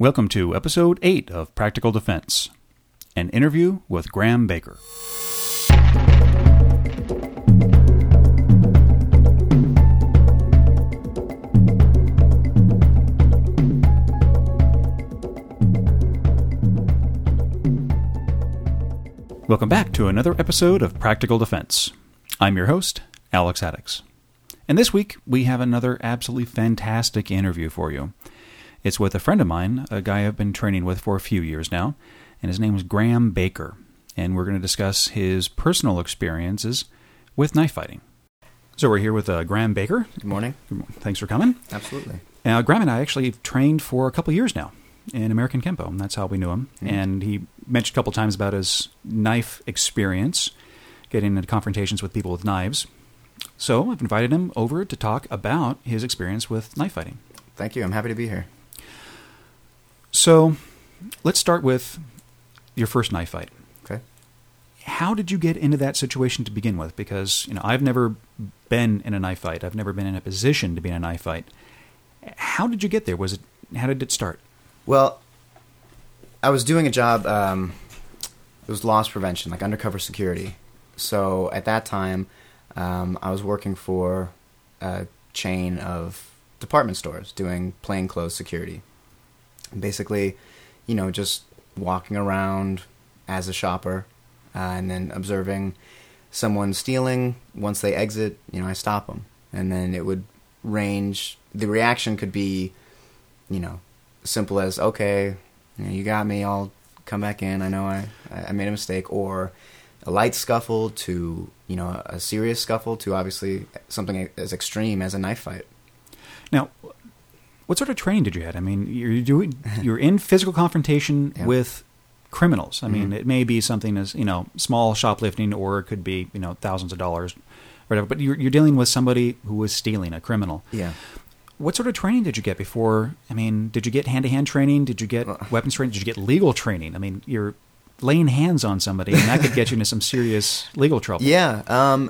Welcome to Episode 8 of Practical Defense, an interview with Graham Baker. Welcome back to another episode of Practical Defense. I'm your host, Alex Haddix. And this week, we have another absolutely fantastic interview for you. It's with a friend of mine, a guy I've been training with for a few years now, and his name is Graham Baker. And we're going to discuss his personal experiences with knife fighting. So we're here with Graham Baker. Good morning. Thanks for coming. Absolutely. Graham and I actually trained for a couple years now in American Kempo, and that's how we knew him. Mm-hmm. And he mentioned a couple times about his knife experience, getting into confrontations with people with knives. So I've invited him over to talk about his experience with knife fighting. Thank you. I'm happy to be here. So let's start with your first knife fight. Okay. How did you get into that situation to begin with? Because, I've never been in a knife fight. I've never been in a position to be in a knife fight. How did you get there? How did it start? Well, I was doing a job, it was loss prevention, like undercover security. So at that time, I was working for a chain of department stores doing plainclothes security. Basically, just walking around as a shopper and then observing someone stealing. Once they exit, I stop them. And then it would range. The reaction could be, simple as, okay, you got me, I'll come back in. I know I made a mistake. Or a light scuffle to, a serious scuffle to obviously something as extreme as a knife fight. Now, what sort of training did you have? I mean, you're in physical confrontation with criminals. I mean, it may be something as, small shoplifting, or it could be, thousands of dollars, or whatever. But you're dealing with somebody who was stealing, a criminal. Yeah. What sort of training did you get before? I mean, did you get hand-to-hand training? Did you get weapons training? Did you get legal training? I mean, you're laying hands on somebody, and that could get you into some serious legal trouble. Yeah.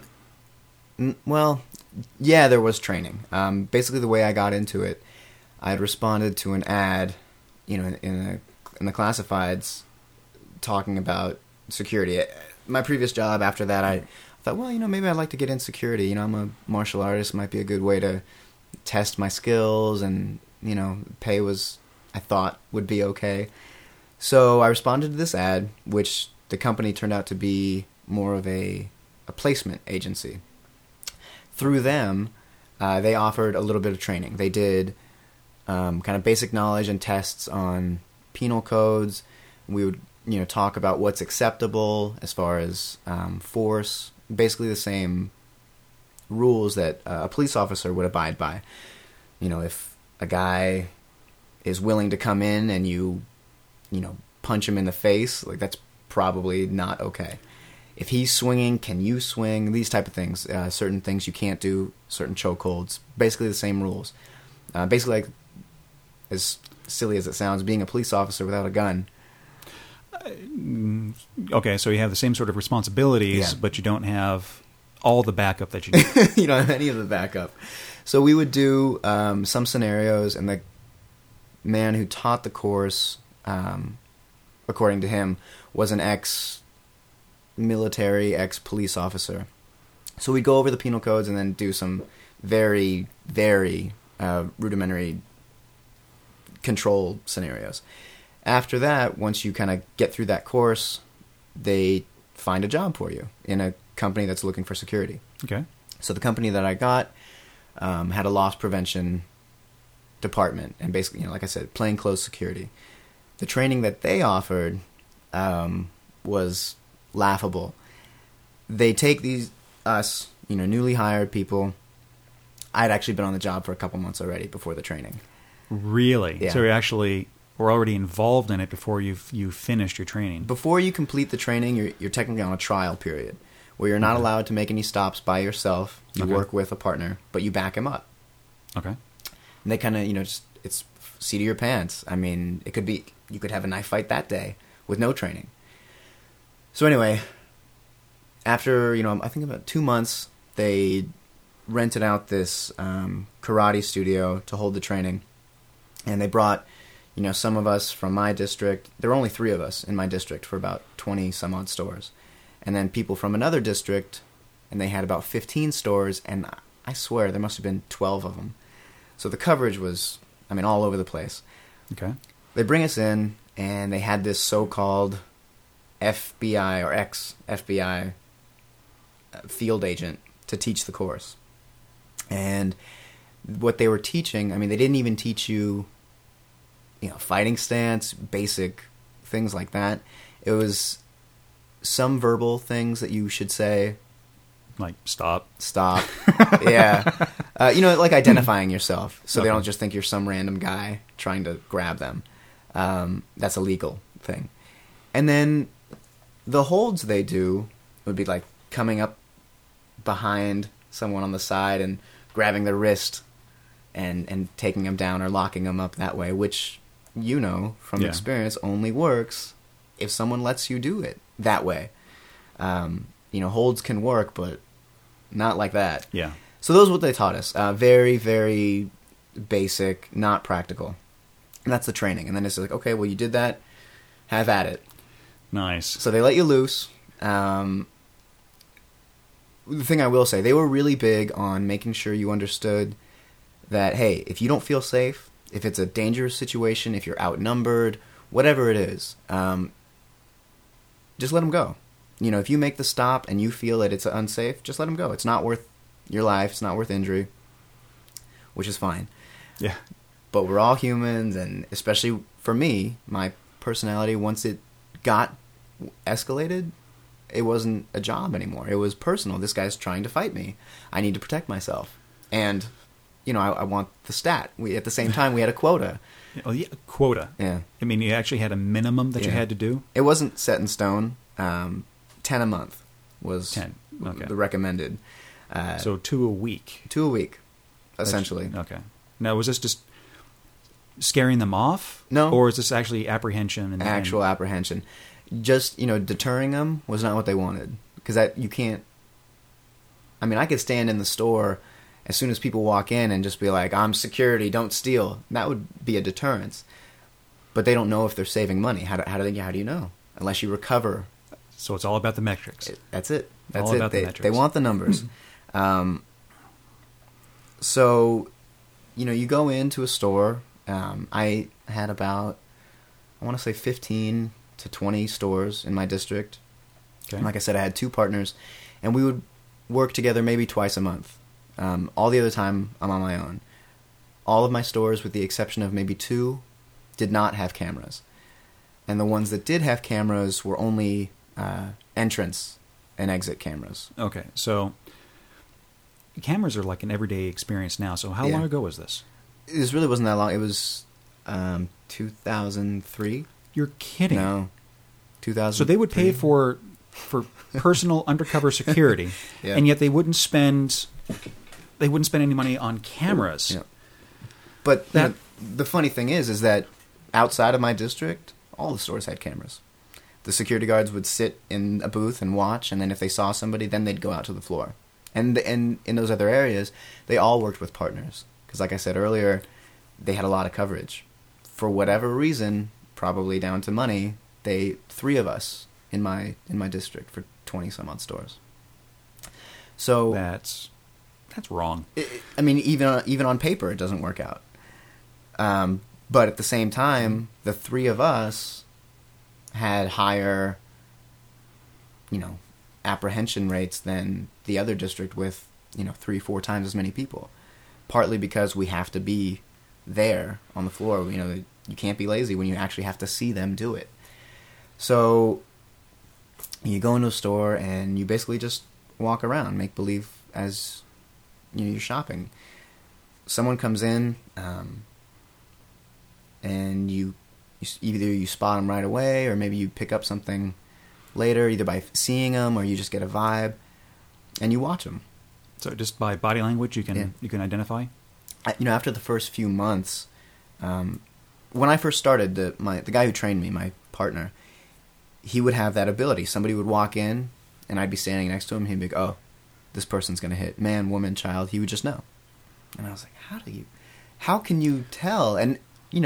There was training. Basically, the way I got into it, I had responded to an ad, in the classifieds, talking about security. My previous job, after that, I thought, maybe I'd like to get in security. I'm a martial artist. Might be a good way to test my skills, and pay I thought would be okay. So I responded to this ad, which the company turned out to be more of a placement agency. Through them, they offered a little bit of training. They did kind of basic knowledge and tests on penal codes. We would, talk about what's acceptable as far as force. Basically the same rules that a police officer would abide by. If a guy is willing to come in and you punch him in the face, like that's probably not okay. If he's swinging, can you swing? These type of things. Certain things you can't do, certain chokeholds. Basically the same rules. Basically, like, as silly as it sounds, being a police officer without a gun. Okay, so you have the same sort of responsibilities, but you don't have all the backup that you need. You don't have any of the backup. So we would do some scenarios, and the man who taught the course, according to him, was an ex-military, ex-police officer. So we'd go over the penal codes and then do some very, very rudimentary control scenarios. After that, once you kind of get through that course, they find a job for you in a company that's looking for security. Okay. So the company that I got had a loss prevention department, and basically, like I said, plainclothes security. The training that they offered was laughable. They take us, newly hired people. I'd actually been on the job for a couple months already before the training. Really? Yeah. So you actually were already involved in it before you finished your training? Before you complete the training, you're technically on a trial period, where you're not allowed to make any stops by yourself. You work with a partner, but you back him up. Okay. And they kind of, it's seat of your pants. I mean, it could be, you could have a knife fight that day with no training. So anyway, after, I think about 2 months, they rented out this karate studio to hold the training. And they brought, Some of us from my district, there were only 3 of us in my district for about 20 some odd stores. And then people from another district, and they had about 15 stores, and I swear there must have been 12 of them. So the coverage was, all over the place. Okay. They bring us in, and they had this so-called FBI or ex-FBI field agent to teach the course. And what they were teaching, they didn't even teach you, fighting stance, basic things like that. It was some verbal things that you should say. Like, stop. Yeah. Like identifying yourself. So Okay. They don't just think you're some random guy trying to grab them. That's a legal thing. And then the holds they do would be like coming up behind someone on the side and grabbing their wrist and taking them down or locking them up that way, which, from Yeah. experience, only works if someone lets you do it that way. Holds can work, but not like that. Yeah. So those are what they taught us. Very, very basic, not practical. And that's the training. And then it's like, okay, well, you did that. Have at it. Nice. So they let you loose. The thing I will say, they were really big on making sure you understood that, hey, if you don't feel safe, if it's a dangerous situation, if you're outnumbered, whatever it is, just let them go. If you make the stop and you feel that it's unsafe, just let them go. It's not worth your life. It's not worth injury, which is fine. Yeah. But we're all humans, and especially for me, my personality, once it got escalated, it wasn't a job anymore. It was personal. This guy's trying to fight me. I need to protect myself. And, I want the stat. At the same time, we had a quota. Oh, yeah. Quota. Yeah. You actually had a minimum that you Yeah. had to do? It wasn't set in stone. 10 a month was 10. Okay. the recommended. So 2 a week. 2 a week, essentially. Okay. Now, was this just scaring them off? No. Or is this actually apprehension? And Actual apprehension. Just, deterring them was not what they wanted. Because you can't... I could stand in the store as soon as people walk in and just be like, I'm security, don't steal. That would be a deterrence. But they don't know if they're saving money. How do you know? Unless you recover. So it's all about the metrics. That's it. That's all it. about the They metrics. want the numbers. So, you go into a store. I had about, I want to say 15 to 20 stores in my district. Okay. Like I said, I had 2 partners, and we would work together maybe twice a month. All the other time, I'm on my own. All of my stores, with the exception of maybe 2, did not have cameras. And the ones that did have cameras were only entrance and exit cameras. Okay. So cameras are like an everyday experience now. So how Yeah. long ago was this? This really wasn't that long. It was 2003. You're kidding. No, 2000. So they would pay for personal undercover security, Yeah. and yet they wouldn't spend any money on cameras. Yeah. But That- the funny thing is that outside of my district, all the stores had cameras. The security guards would sit in a booth and watch, and then if they saw somebody, then they'd go out to the floor. And in those other areas, they all worked with partners. Because like I said earlier, they had a lot of coverage. For whatever reason, probably down to money, 3 of us in my district for 20 some odd stores. So That's wrong. even on paper, it doesn't work out. But at the same time, the 3 of us had higher, apprehension rates than the other district with, 3-4 times as many people. Partly because we have to be there on the floor. You can't be lazy when you actually have to see them do it. So you go into a store and you basically just walk around, make believe as you're shopping. Someone comes in, and you either you spot them right away, or maybe you pick up something later, either by seeing them or you just get a vibe, and you watch them. So just by body language, you can identify. After the first few months, when I first started, the guy who trained me, my partner, he would have that ability. Somebody would walk in, and I'd be standing next to him. He'd be like, "Oh, this person's gonna hit. Man, woman, child." He would just know. And I was like, "How can you tell?" And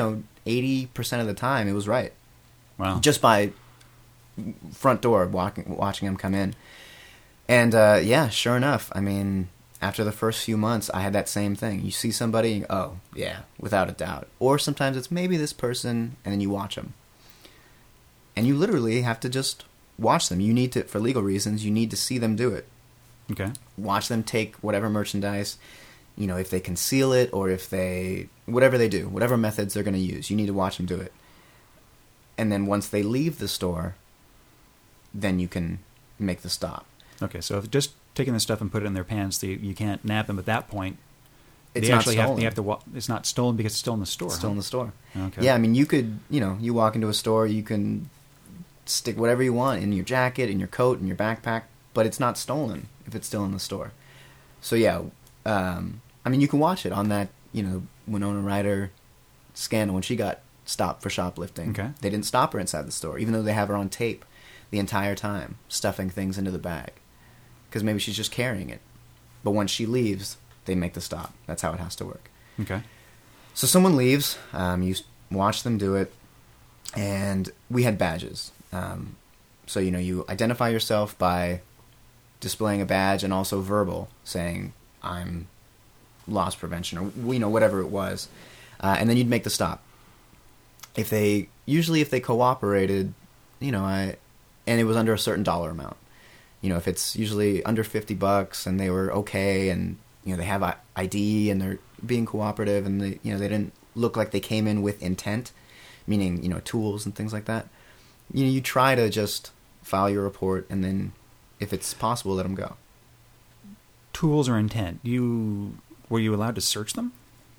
80% of the time, it was right. Wow. Just by front door, watching him come in. And, sure enough, I mean, after the first few months, I had that same thing. You see somebody, and, oh, yeah, without a doubt. Or sometimes it's maybe this person, and then you watch them. And you literally have to just watch them. You need to, for legal reasons, you need to see them do it. Okay. Watch them take whatever merchandise, you know, if they conceal it or if they, whatever they do, whatever methods they're going to use, you need to watch them do it. And then once they leave the store, then you can make the stop. Okay, so if just taking the stuff and put it in their pants, you can't nab them at that point. It's they not actually stolen. Have to. It's not stolen because it's still in the store. It's still in the store. Okay. Yeah, I mean, you could, you know, you walk into a store, you can stick whatever you want in your jacket, in your coat, in your backpack, but it's not stolen if it's still in the store. So yeah, I mean, you can watch it on that, you know, Winona Ryder scandal when she got stopped for shoplifting. Okay. They didn't stop her inside the store, even though they have her on tape the entire time, stuffing things into the bag. Because maybe she's just carrying it. But once she leaves, they make the stop. That's how it has to work. Okay. So someone leaves, you watch them do it, and we had badges. So, you know, you identify yourself by displaying a badge and also verbal, saying, I'm loss prevention, or, you know, whatever it was. And then you'd make the stop. If they cooperated, you know, and it was under a certain dollar amount. You know, if it's usually under $50 and they were okay and, you know, they have ID and they're being cooperative and they, you know, they didn't look like they came in with intent, meaning, you know, tools and things like that. You know, you try to just file your report and then, if it's possible, let them go. Tools or intent. Were you allowed to search them?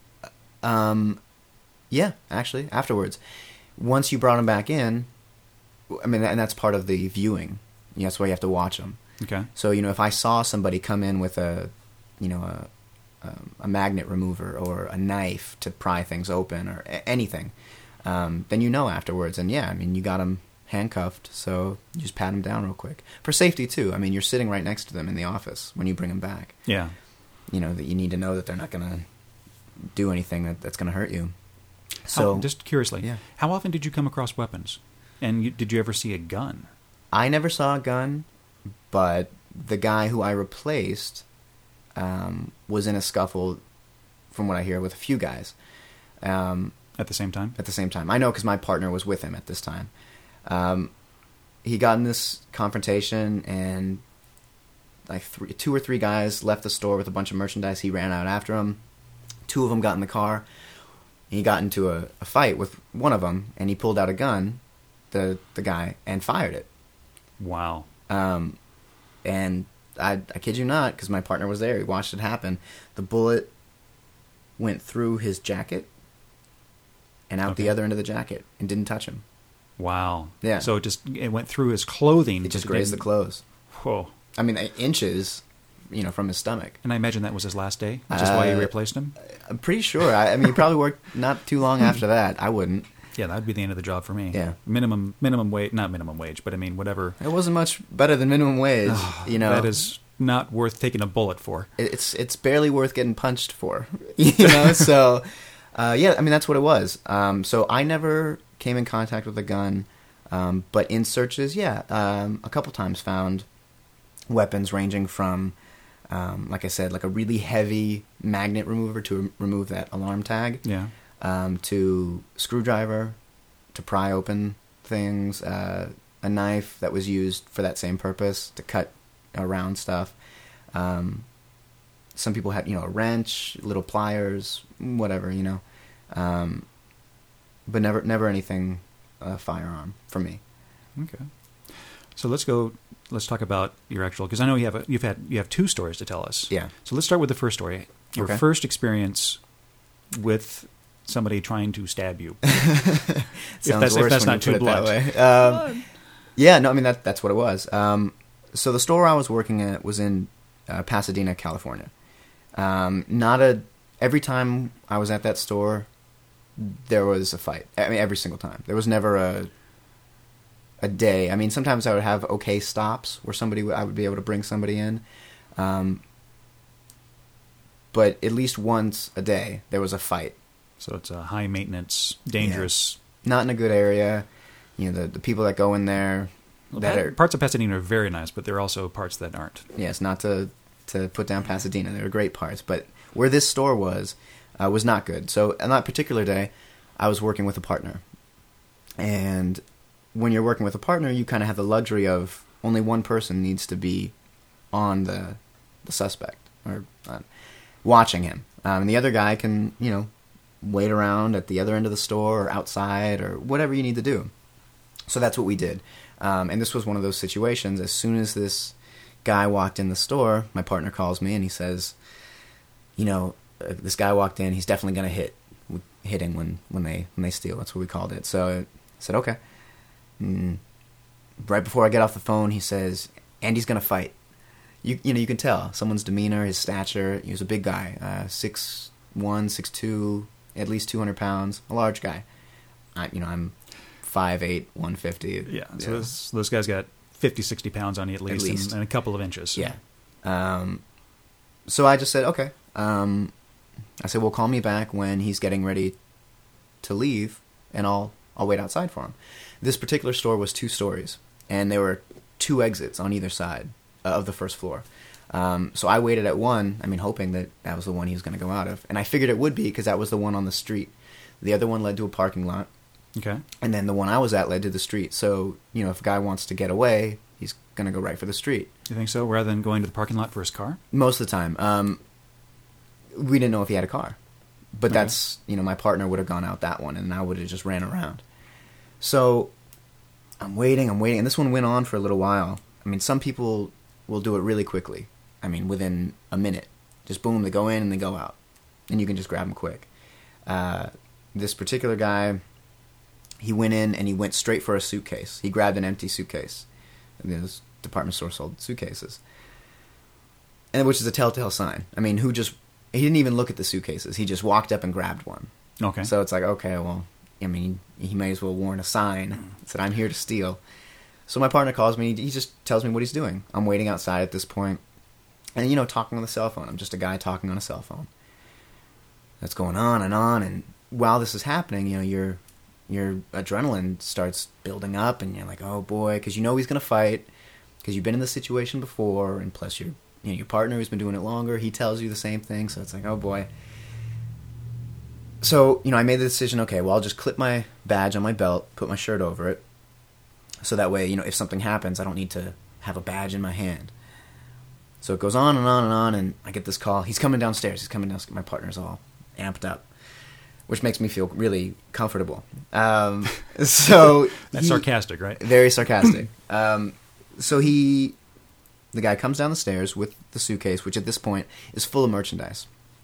Yeah, actually, afterwards. Once you brought them back in, I mean, and that's part of the viewing. You know, that's why you have to watch them. Okay. So, you know, if I saw somebody come in with a magnet remover or a knife to pry things open or anything, then you know afterwards. And yeah, I mean, you got them handcuffed, so you just pat them down real quick. For safety, too. I mean, you're sitting right next to them in the office when you bring them back. Yeah. You know, that you need to know that they're not going to do anything that's going to hurt you. So, just curiously, yeah. How often did you come across weapons? And did you ever see a gun? I never saw a gun, but the guy who I replaced was in a scuffle, from what I hear, with a few guys. At the same time? At the same time. I know because my partner was with him at this time. He got in this confrontation, and like 2 or 3 guys left the store with a bunch of merchandise. He ran out after them. 2 of them got in the car. He got into a fight with one of them, and he pulled out a gun, the guy, and fired it. Wow. And I kid you not, because my partner was there. He watched it happen. The bullet went through his jacket and out the other end of the jacket and didn't touch him. Wow. Yeah. So it went through his clothing. It just grazed the clothes. Whoa. I mean, inches, you know, from his stomach. And I imagine that was his last day, which is why you replaced him? I'm pretty sure. I mean, he probably worked not too long after that. I wouldn't. Yeah, that would be the end of the job for me. Yeah. Minimum wage, not minimum wage, but I mean, whatever. It wasn't much better than minimum wage, you know. That is not worth taking a bullet for. It's barely worth getting punched for, you know. So, yeah, I mean, that's what it was. So I never came in contact with a gun, but in searches, yeah, a couple times found weapons ranging from, like I said, like a really heavy magnet remover to remove that alarm tag. Yeah. To screwdriver to pry open things, a knife that was used for that same purpose to cut around stuff. Some people had, you know, a wrench, little pliers, whatever, you know. But never anything firearm for me. Okay. So let's talk about your actual, because I know you have 2 stories to tell us. Yeah. So let's start with the first story. Your Okay. first experience with somebody trying to stab you. if that's when not you too put it that blunt. way. Yeah, no, I mean that's what it was. So the store I was working at was in Pasadena, California. Every time I was at that store, there was a fight. I mean, every single time. There was never a day. I mean, sometimes I would have okay stops where I would be able to bring somebody in. But at least once a day, there was a fight. So it's a high maintenance, dangerous. Yeah. Not in a good area. You know, the people that go in there parts of Pasadena are very nice, but there are also parts that aren't. Yes, not to put down Pasadena. They were great parts, but where this store was not good. So on that particular day, I was working with a partner, and when you're working with a partner, you kind of have the luxury of only one person needs to be on the suspect or watching him, and the other guy can wait around at the other end of the store or outside or whatever you need to do. So that's what we did. And this was one of those situations. As soon as this guy walked in the store, my partner calls me and he says, this guy walked in. He's definitely going to hitting when they steal. That's what we called it. So I said, okay. Right before I get off the phone, he says, Andy's going to fight. You can tell someone's demeanor, his stature. He was a big guy, 6'1", 6'2", at least 200 pounds, a large guy. I'm 5'8", 150. Yeah, so those guys got 50, 60 pounds on you at least. And a couple of inches. Yeah. So I just said, okay. I said, well, call me back when he's getting ready to leave, and I'll wait outside for him. This particular store was 2 stories, and there were 2 exits on either side of the first floor. So I waited at one, hoping that was the one he was going to go out of. And I figured it would be because that was the one on the street. The other one led to a parking lot. Okay. And then the one I was at led to the street. So, if a guy wants to get away, he's going to go right for the street. You think so, rather than going to the parking lot for his car? Most of the time. We didn't know if he had a car. But okay. That's, my partner would have gone out that one, and I would have just ran around. So I'm waiting, and this one went on for a little while. Some people will do it really quickly. Within a minute. Just boom, they go in and they go out. And you can just grab them quick. This particular guy, he went in and he went straight for a suitcase. He grabbed an empty suitcase. This department store sold suitcases. And which is a telltale sign. He didn't even look at the suitcases. He just walked up and grabbed one. Okay. So it's like, okay, well, he may as well worn a sign. Said, I'm here to steal. So my partner calls me. He just tells me what he's doing. I'm waiting outside at this point. And, talking on the cell phone. I'm just a guy talking on a cell phone. That's going on. And while this is happening, your adrenaline starts building up. And you're like, oh, boy. Because he's going to fight. Because you've been in this situation before. And plus, your partner who's been doing it longer, he tells you the same thing. So it's like, oh, boy. So, I made the decision, okay, well, I'll just clip my badge on my belt, put my shirt over it. So that way, if something happens, I don't need to have a badge in my hand. So it goes on and on and on, and I get this call. He's coming downstairs. My partner's all amped up, which makes me feel really comfortable. So That's sarcastic, right? Very sarcastic. So the guy comes down the stairs with the suitcase, which at this point is full of merchandise.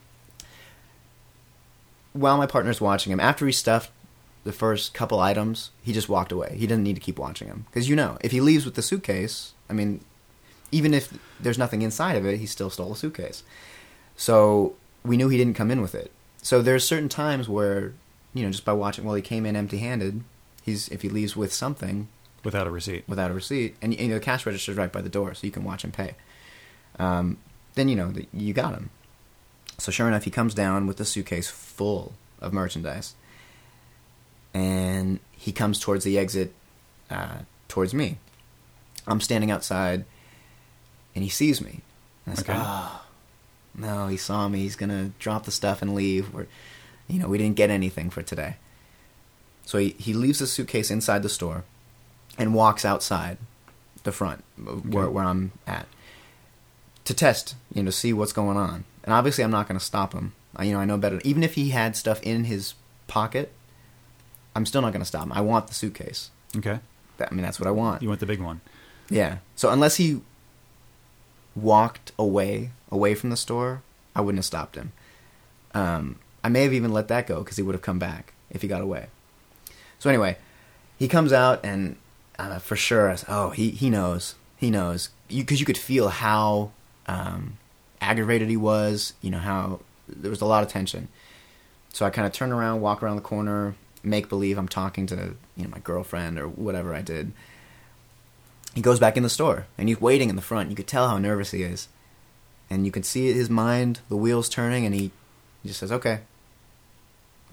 While my partner's watching him, after he stuffed the first couple items, he just walked away. He didn't need to keep watching him. Because if he leaves with the suitcase, even if there's nothing inside of it, he still stole a suitcase. So we knew he didn't come in with it. So there's certain times where, just by watching, he came in empty-handed, if he leaves with something... Without a receipt. And the cash register's right by the door, so you can watch him pay. Then you got him. So sure enough, he comes down with the suitcase full of merchandise. And he comes towards the exit, towards me. I'm standing outside, and he sees me. And I said, no, he saw me. He's going to drop the stuff and leave. We didn't get anything for today. So he leaves the suitcase inside the store and walks outside the front where I'm at to test, to see what's going on. And obviously I'm not going to stop him. I know better. Even if he had stuff in his pocket, I'm still not going to stop him. I want the suitcase. Okay. That's what I want. You want the big one. Yeah. So unless he walked away from the store, I wouldn't have stopped him. I may have even let that go because he would have come back if he got away. So anyway, he comes out and for sure, he knows. He knows. Because you could feel how aggravated he was, how there was a lot of tension. So I kind of turn around, walk around the corner, make believe I'm talking to my girlfriend or whatever I did. He goes back in the store, and he's waiting in the front. You could tell how nervous he is. And you could see his mind, the wheels turning, and he just says, okay.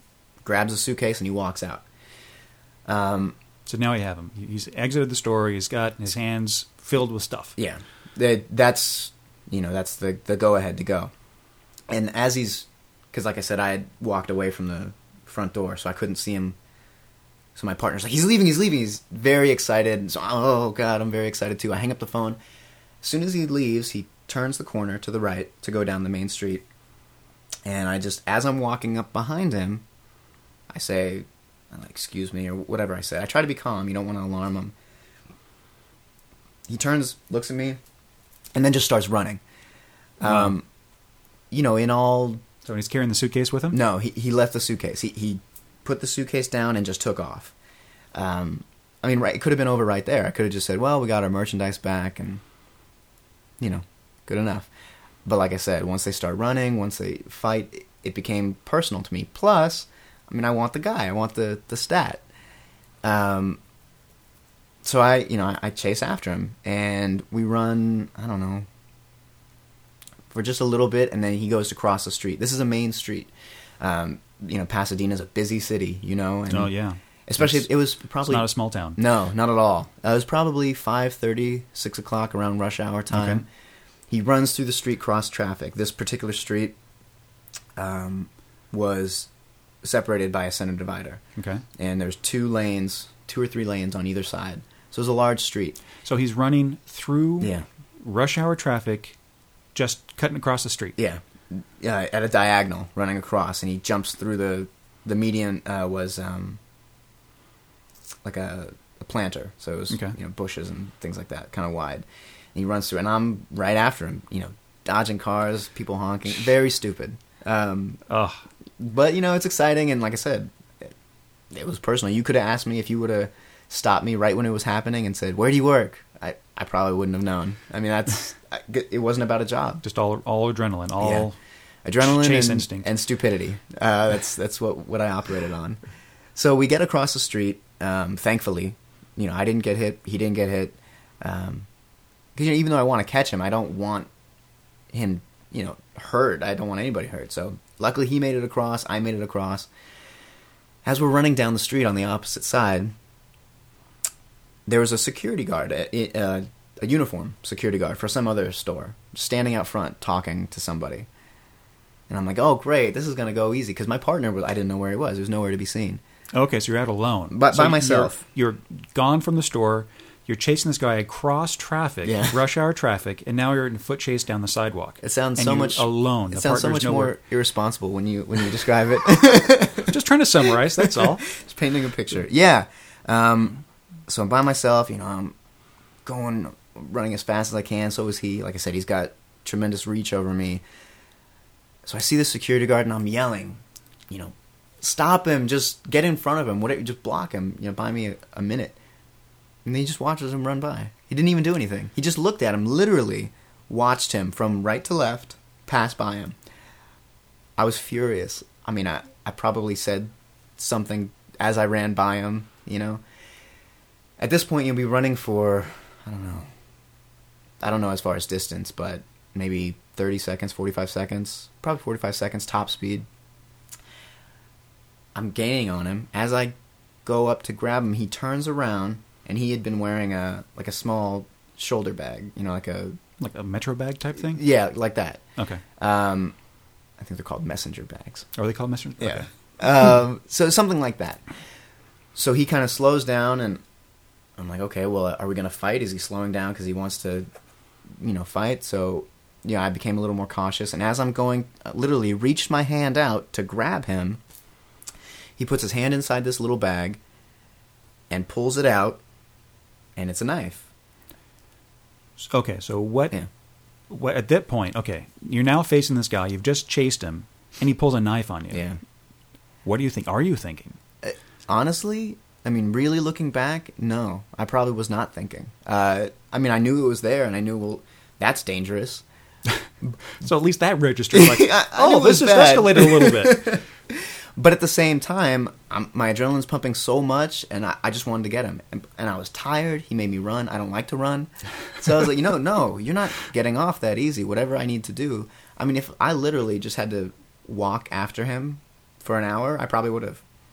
grabs a suitcase, and he walks out. So now you have him. He's exited the store. He's got his hands filled with stuff. Yeah. That's the go-ahead to go. And as he's... Because like I said, I had walked away from the front door, so I couldn't see him. So my partner's like, he's leaving. He's very excited. So, oh, God, I'm very excited, too. I hang up the phone. As soon as he leaves, he turns the corner to the right to go down the main street. And as I'm walking up behind him, I say, excuse me, or whatever I say. I try to be calm. You don't want to alarm him. He turns, looks at me, and then just starts running. Wow. In all... So he's carrying the suitcase with him? No, he left the suitcase. He put the suitcase down and just took off. Right, it could have been over right there. I could have just said, well, we got our merchandise back, and, good enough. But like I said, once they start running, once they fight, it became personal to me. Plus, I want the guy. I want the stat. So I chase after him, and we run, I don't know, for just a little bit, and then he goes to cross the street. This is a main street. Pasadena's a busy city, and oh, yeah. Especially, it was probably... It's not a small town. No, not at all. It was probably 5:30, 6 o'clock around rush hour time. Okay. He runs through the street, cross traffic. This particular street was separated by a center divider. Okay. And there's 2 or 3 lanes on either side. So it was a large street. So he's running through rush hour traffic, just cutting across the street. Yeah. At a diagonal, running across, and he jumps through the median was like a planter, so it was bushes and things like that, kind of wide. And he runs through, and I'm right after him, dodging cars, people honking, very stupid. But it's exciting, and like I said, it was personal. You could have asked me if you would have stopped me right when it was happening and said, "Where do you work?" I probably wouldn't have known. It wasn't about a job. Just all adrenaline, all adrenaline chase and, instinct and stupidity. That's what I operated on. So we get across the street. Thankfully, I didn't get hit. He didn't get hit. Because even though I want to catch him, I don't want him, hurt. I don't want anybody hurt. So luckily, he made it across. I made it across. As we're running down the street on the opposite side, there was a security guard, a uniform security guard for some other store, standing out front talking to somebody. And I'm like, oh, great, this is going to go easy. Because my partner, I didn't know where he was. He was nowhere to be seen. Okay, so you're out alone. But by myself. You're gone from the store. You're chasing this guy across traffic, rush hour traffic, and now you're in a foot chase down the sidewalk. It sounds and so you're much alone. It sounds so much more irresponsible when you describe it. Just trying to summarize. That's all. Just painting a picture. Yeah. So I'm by myself. I'm running as fast as I can. So is he. Like I said, he's got tremendous reach over me. So I see the security guard, and I'm yelling, stop him, just get in front of him, whatever, just block him, buy me a minute. And then he just watches him run by. He didn't even do anything. He just looked at him, literally watched him from right to left, pass by him. I was furious. I probably said something as I ran by him, At this point, you'll be running for, I don't know as far as distance, but maybe 30 seconds, 45 seconds, probably 45 seconds top speed. I'm gaining on him. As I go up to grab him, he turns around, and he had been wearing a small shoulder bag, like a Metro bag type thing? Yeah, like that. Okay. I think they're called messenger bags. Are they called messenger? Yeah. Okay. So something like that. So he kind of slows down, and I'm like, okay, well, are we going to fight? Is he slowing down because he wants to, fight? So, I became a little more cautious. And as I'm going, literally reached my hand out to grab him, he puts his hand inside this little bag and pulls it out, and it's a knife. Okay, so what at that point, okay, you're now facing this guy, you've just chased him, and he pulls a knife on you. Yeah. What do you think? Are you thinking? Honestly, really looking back, no. I probably was not thinking. I knew it was there, and I knew, well, that's dangerous. So at least that registered, like, this has bad. escalated a little bit. But at the same time, my adrenaline's pumping so much, and I just wanted to get him. And I was tired. He made me run. I don't like to run. So I was like, no, you're not getting off that easy. Whatever I need to do. If I literally just had to walk after him for an hour, I probably would have.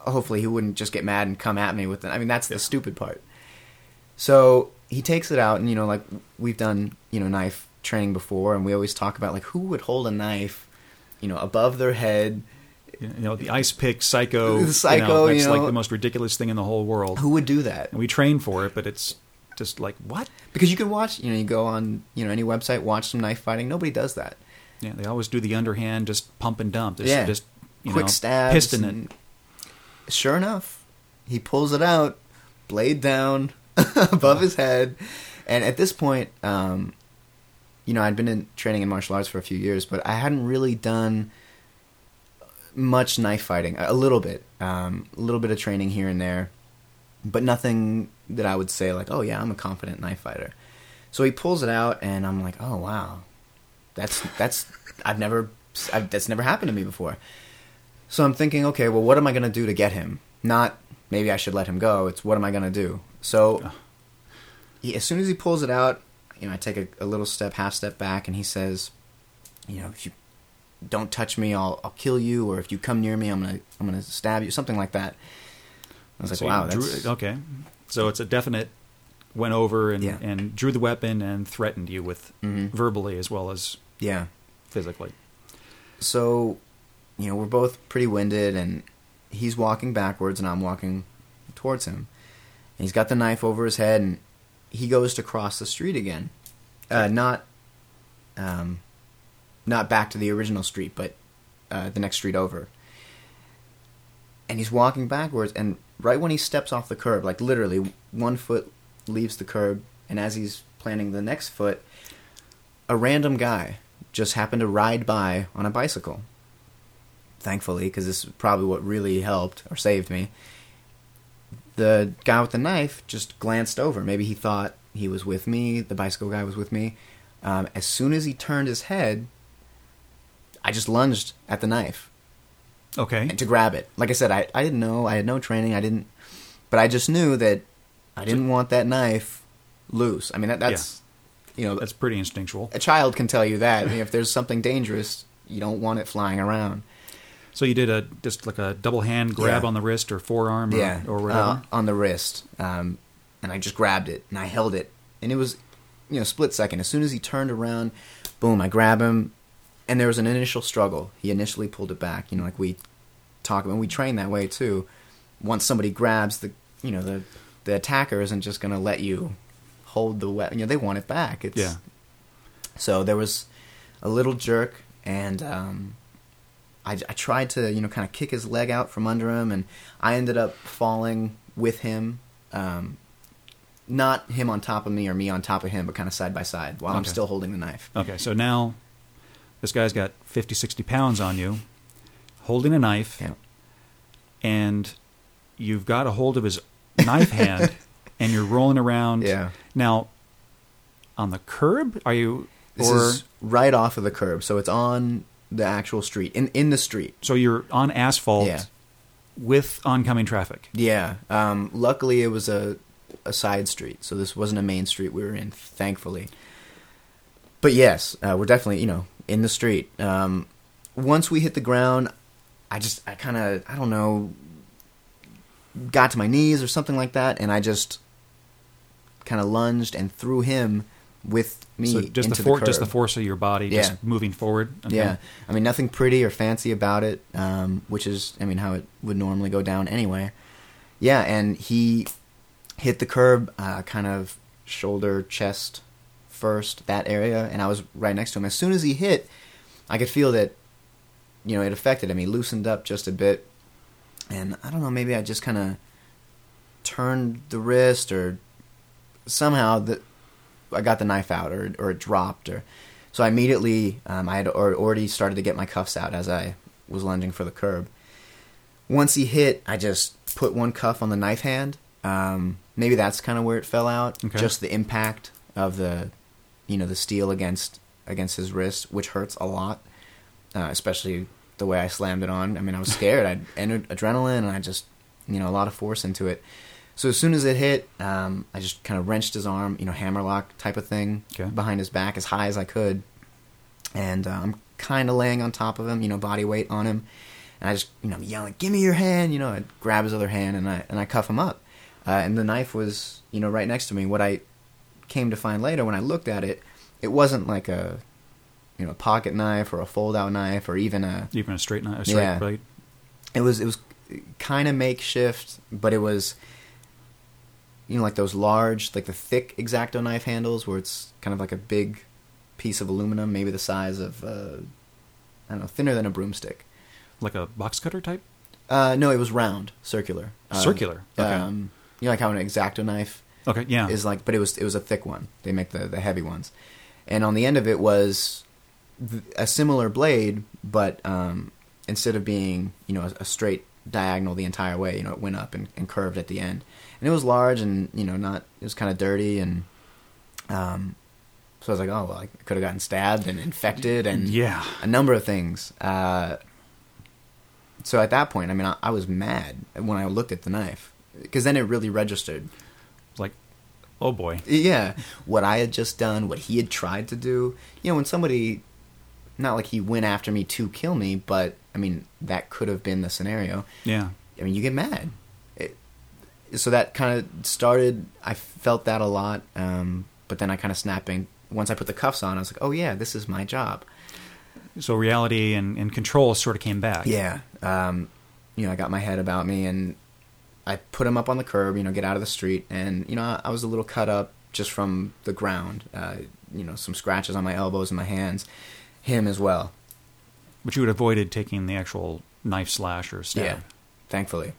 hopefully he wouldn't just get mad and come at me with it. I mean, that's the stupid part. So he takes it out, and, you know, like, we've done, you know, knife training before, and we always talk about, like, who would hold a knife, you know, above their head. You know, the ice pick psycho. The psycho, that's you know, like the most ridiculous thing in the whole world. Who would do that? And we train for it, but it's just like, what? Because you can watch, you know, you go on, you know, any website, watch some knife fighting. Nobody does that. Yeah, they always do the underhand, just pump and dump. Just you quick know, stabs. piston it. Sure enough, he pulls it out, blade down, above his head. And at this point, you know, I'd been in training in martial arts for a few years, but I hadn't really done much knife fighting. A little bit of training here and there, but nothing that I would say like, oh yeah, I'm a confident knife fighter. So he pulls it out, and I'm like, oh wow, that's never happened to me before. So I'm thinking, okay, well, what am I going to do to get him? Not maybe I should let him go. It's what am I going to do? So as soon as he pulls it out, you know, I take a little half step back, and he says, you know, if you don't touch me, I'll kill you, or if you come near me, I'm gonna stab you, something like that. I was like, so wow, that's okay. So it's a definite went over and drew the weapon and threatened you with verbally as well as physically. So, you know, we're both pretty winded, and he's walking backwards, and I'm walking towards him. And he's got the knife over his head, and he goes to cross the street again. Not back to the original street, but the next street over. And he's walking backwards, and right when he steps off the curb, like literally one foot leaves the curb, and as he's planting the next foot, a random guy just happened to ride by on a bicycle. Thankfully, because this is probably what really helped or saved me. The guy with the knife just glanced over. Maybe he thought he was with me, the bicycle guy was with me. As soon as he turned his head, I just lunged at the knife. Okay. And to grab it. Like I said, I didn't know. I had no training. But I just knew that I didn't want that knife loose. I mean, that's, you know. That's pretty instinctual. A child can tell you that. I mean, if there's something dangerous, you don't want it flying around. So you did just like a double hand grab on the wrist or forearm or whatever? On the wrist. And I just grabbed it, and I held it. And it was, you know, split second. As soon as he turned around, boom, I grab him. And there was an initial struggle. He initially pulled it back. You know, like we talk about, and we train that way too. Once somebody grabs the attacker isn't just going to let you hold the weapon. You know, they want it back. So there was a little jerk, and I tried to, you know, kind of kick his leg out from under him, and I ended up falling with him. Not him on top of me or me on top of him, but kind of side by side while I'm still holding the knife. Okay, so now this guy's got 50, 60 pounds on you, holding a knife, and you've got a hold of his knife hand, and you're rolling around. Yeah. Now, on the curb, are you? This is right off of the curb, so it's on the actual street, in the street. So you're on asphalt with oncoming traffic. Yeah. Luckily, it was a side street, so this wasn't a main street we were in, thankfully. But yes, we're definitely, you know, in the street. Once we hit the ground, I kind of, I don't know, got to my knees or something like that, and I just kind of lunged and threw him with me into the curb. Just the force of your body, just moving forward. Okay. Yeah, I mean, nothing pretty or fancy about it, which is, I mean, how it would normally go down anyway. Yeah, and he hit the curb, kind of shoulder, chest first, that area, and I was right next to him. As soon as he hit, I could feel that, you know, it affected him. He loosened up just a bit, and I don't know, maybe I just kind of turned the wrist, or somehow I got the knife out, or it dropped, so I immediately, I had already started to get my cuffs out as I was lunging for the curb. Once he hit, I just put one cuff on the knife hand. Maybe that's kind of where it fell out. Okay. Just the impact of the steel against his wrist, which hurts a lot, especially the way I slammed it on. I mean, I was scared. I entered adrenaline, and I just, you know, a lot of force into it. So as soon as it hit, I just kind of wrenched his arm, you know, hammerlock type of thing, behind his back as high as I could. And I'm kind of laying on top of him, you know, body weight on him. And I just, I'm yelling, "Give me your hand!" I grab his other hand and I cuff him up. And the knife was, right next to me. What I came to find later when I looked at it, it wasn't like a pocket knife or a fold-out knife or even a straight knife, a straight blade. It was kind of makeshift, but it was, like those large, like the thick X-Acto knife handles where it's kind of like a big piece of aluminum, maybe the size of, thinner than a broomstick. Like a box cutter type? No, it was round, circular. Circular? Okay. Like how an X-Acto knife is like, but it was a thick one. They make the heavy ones. And on the end of it was a similar blade, but instead of being, a straight diagonal the entire way, it went up and curved at the end. And it was large and, it was kind of dirty. And so I was like, oh, well, I could have gotten stabbed and infected and a number of things. So at that point, I was mad when I looked at the knife because then it really registered. Like, oh boy. Yeah. What I had just done, what he had tried to do. When somebody, not like he went after me to kill me, but, that could have been the scenario. Yeah. You get mad. So that kind of started, I felt that a lot, but then I kind of snapping. Once I put the cuffs on, I was like, oh yeah, this is my job. So reality and control sort of came back. Yeah. I got my head about me, and I put him up on the curb, get out of the street, and, I was a little cut up just from the ground, some scratches on my elbows and my hands, him as well. But you had avoided taking the actual knife slash or stab. Yeah, thankfully.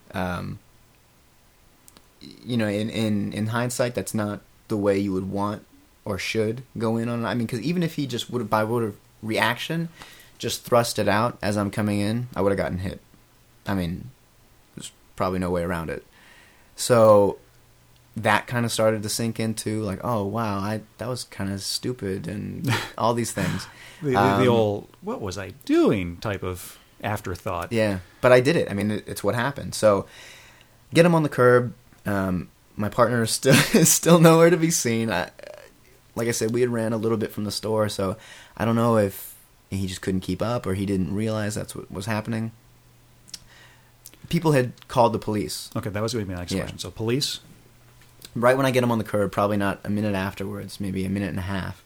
In hindsight, that's not the way you would want or should go in on it. Because even if he just would have, by word of reaction, just thrust it out as I'm coming in, I would have gotten hit. There's probably no way around it. So that kind of started to sink into, like, oh, wow, that was kind of stupid and all these things. the old, what was I doing type of afterthought. Yeah, but I did it. It's what happened. So get him on the curb. My partner is still nowhere to be seen. Like I said, we had ran a little bit from the store, so I don't know if he just couldn't keep up or he didn't realize that's what was happening. People had called the police. Okay, that was going to be my next question. So police? Right when I get him on the curb, probably not a minute afterwards, maybe a minute and a half,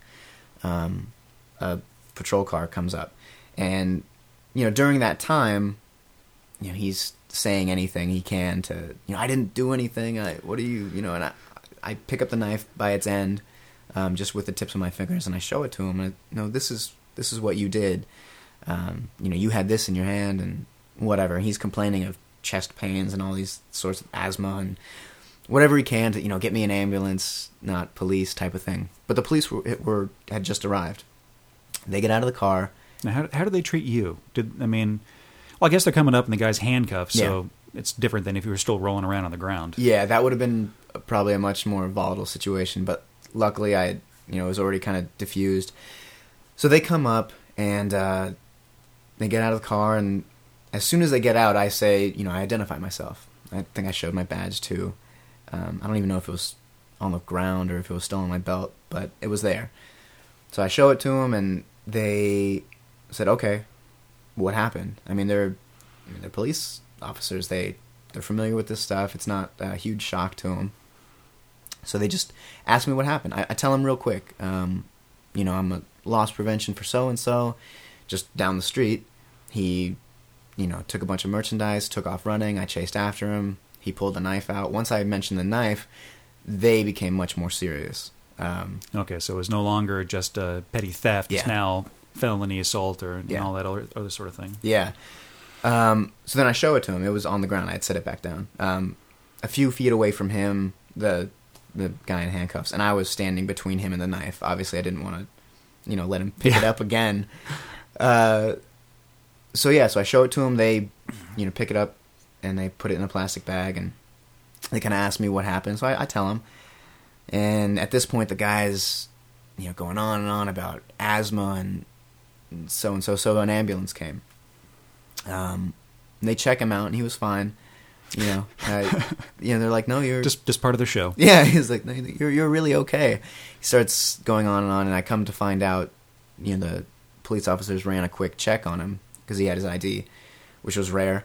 a patrol car comes up. And, during that time, he's saying anything he can to, I didn't do anything, and I pick up the knife by its end, just with the tips of my fingers, and I show it to him, and no, this is what you did. You had this in your hand, and whatever. He's complaining of chest pains and all these sorts of asthma and whatever he can to, get me an ambulance, not police type of thing. But the police had just arrived. They get out of the car. Now, how did they treat you? I guess they're coming up and the guy's handcuffed, so it's different than if you were still rolling around on the ground. Yeah, that would have been probably a much more volatile situation, but luckily I had, it was already kind of diffused. So they come up and they get out of the car, and as soon as they get out, I say, I identify myself. I think I showed my badge too. I don't even know if it was on the ground or if it was still on my belt, but it was there. So I show it to them, and they said, okay, what happened? They're police officers. They're familiar with this stuff. It's not a huge shock to them. So they just ask me what happened. I tell them real quick, I'm a loss prevention for so-and-so, just down the street. He, took a bunch of merchandise, took off running. I chased after him. He pulled the knife out. Once I mentioned the knife, they became much more serious. Okay, so it was no longer just a petty theft. It's now felony assault or all that other sort of thing. Yeah. So then I show it to him. It was on the ground. I had set it back down. A few feet away from him, the guy in handcuffs, and I was standing between him and the knife. Obviously, I didn't want to, let him pick it up again. So I show it to him. They, pick it up, and they put it in a plastic bag, and they kind of ask me what happened. So I tell them. And at this point, the guy's, going on and on about asthma and so-and-so. So an ambulance came. They check him out, and he was fine. They're like, no, you're just part of the show. Yeah, he's like, no, you're really okay. He starts going on, and I come to find out, the police officers ran a quick check on him because he had his ID. which was rare.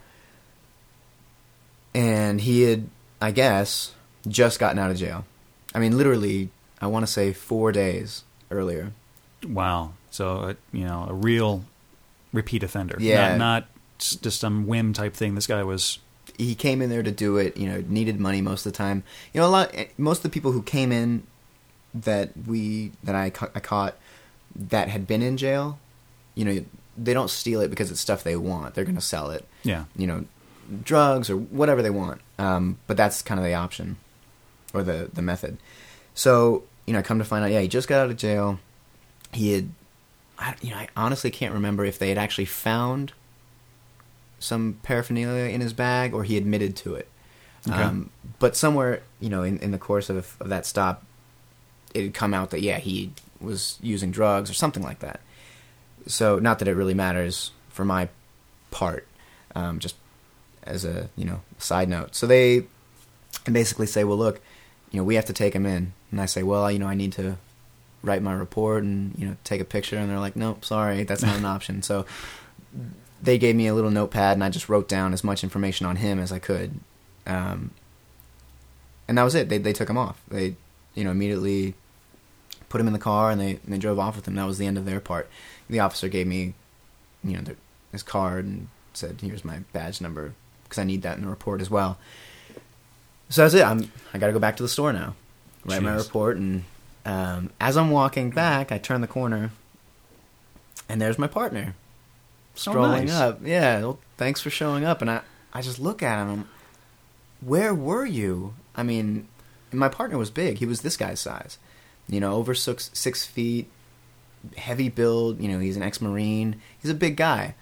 And he had, I guess, just gotten out of jail. I mean, literally, I want to say 4 days earlier. Wow. So, a real repeat offender. Yeah. Not just some whim type thing. This guy was... He came in there to do it, needed money most of the time. Most of the people who came in that I caught that had been in jail, they don't steal it because it's stuff they want. They're going to sell it. Yeah. Drugs or whatever they want. But that's kind of the option or the method. So, I come to find out, he just got out of jail. He had, I honestly can't remember if they had actually found some paraphernalia in his bag or he admitted to it. Okay. But somewhere, in the course of that stop, it had come out that, he was using drugs or something like that. So, not that it really matters for my part, just as a, side note. So they basically say, well, look, we have to take him in. And I say, well, I need to write my report and, take a picture. And they're like, nope, sorry, that's not an option. So they gave me a little notepad and I just wrote down as much information on him as I could. And that was it. They took him off. They, immediately put him in the car and they drove off with him. That was the end of their part. The officer gave me, his card and said, here's my badge number, because I need that in the report as well. So that's it. I got to go back to the store now, write my report, and as I'm walking back, I turn the corner, and there's my partner strolling up. Yeah, well, thanks for showing up. And I just look at him. Where were you? I mean, my partner was big. He was this guy's size, over 6 feet, heavy build. He's an ex-Marine. He's a big guy.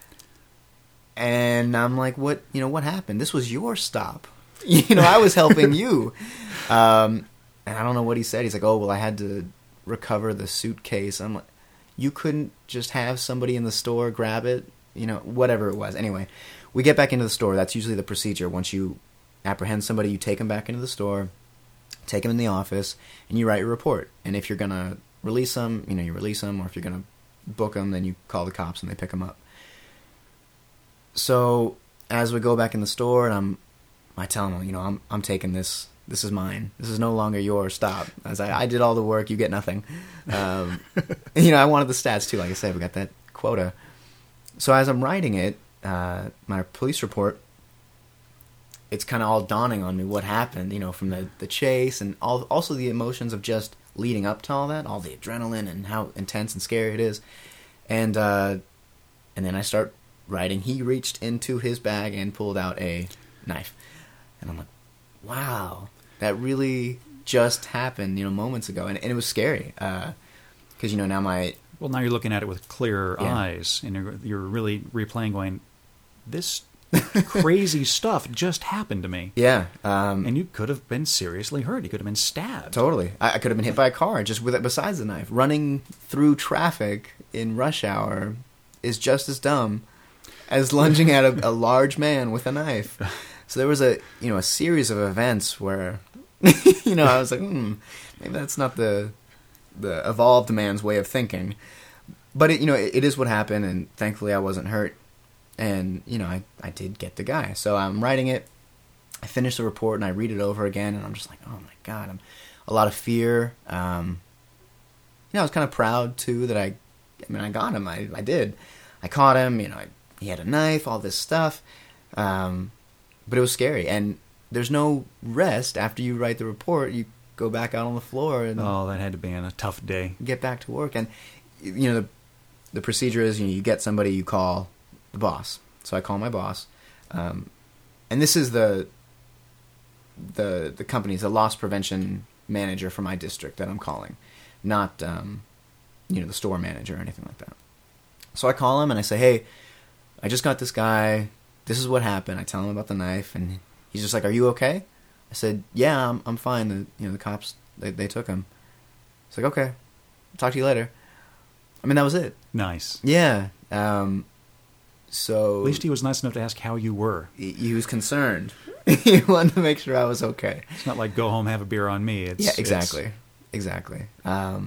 And I'm like, what happened? This was your stop. I was helping you. And I don't know what he said. He's like, oh, well, I had to recover the suitcase. I'm like, you couldn't just have somebody in the store grab it? Whatever it was. Anyway, we get back into the store. That's usually the procedure. Once you apprehend somebody, you take them back into the store, take them in the office, and you write your report. And if you're going to release them, you release them. Or if you're going to book them, then you call the cops and they pick them up. So as we go back in the store, and I tell him, I'm taking this. This is mine. This is no longer yours. Stop. As I did all the work, you get nothing. I wanted the stats too. Like I said, we got that quota. So as I'm writing it, my police report, it's kind of all dawning on me what happened. From the chase and also the emotions of just leading up to all that, all the adrenaline and how intense and scary it is, and then I start writing. He reached into his bag and pulled out a knife. And I'm like, wow, that really just happened, moments ago. And it was scary. Because, now my... Well, now you're looking at it with clearer eyes. And you're really replaying going, this crazy stuff just happened to me. Yeah. And you could have been seriously hurt. You could have been stabbed. Totally. I could have been hit by a car just with it besides the knife. Running through traffic in rush hour is just as dumb as lunging at a large man with a knife. So there was a series of events where, I was like, maybe that's not the evolved man's way of thinking. But it is what happened, and thankfully I wasn't hurt. And, I did get the guy. So I'm writing it. I finish the report and I read it over again, and I'm just like, oh my God, I'm a lot of fear. I was kind of proud too that I got him. I did. I caught him, he had a knife, all this stuff. But it was scary. And there's no rest after you write the report. You go back out on the floor and that had to be a tough day. Get back to work. And the procedure is you get somebody, you call the boss. So I call my boss. And this is the company's, the loss prevention manager for my district that I'm calling, not the store manager or anything like that. So I call him and I say, hey, I just got this guy. This is what happened. I tell him about the knife, and he's just like, are you okay? I said, yeah, I'm fine. The cops, they took him. It's like, okay, talk to you later. That was it. Nice. Yeah. So at least he was nice enough to ask how you were. He was concerned. He wanted to make sure I was okay. It's not like go home, have a beer on me. Exactly.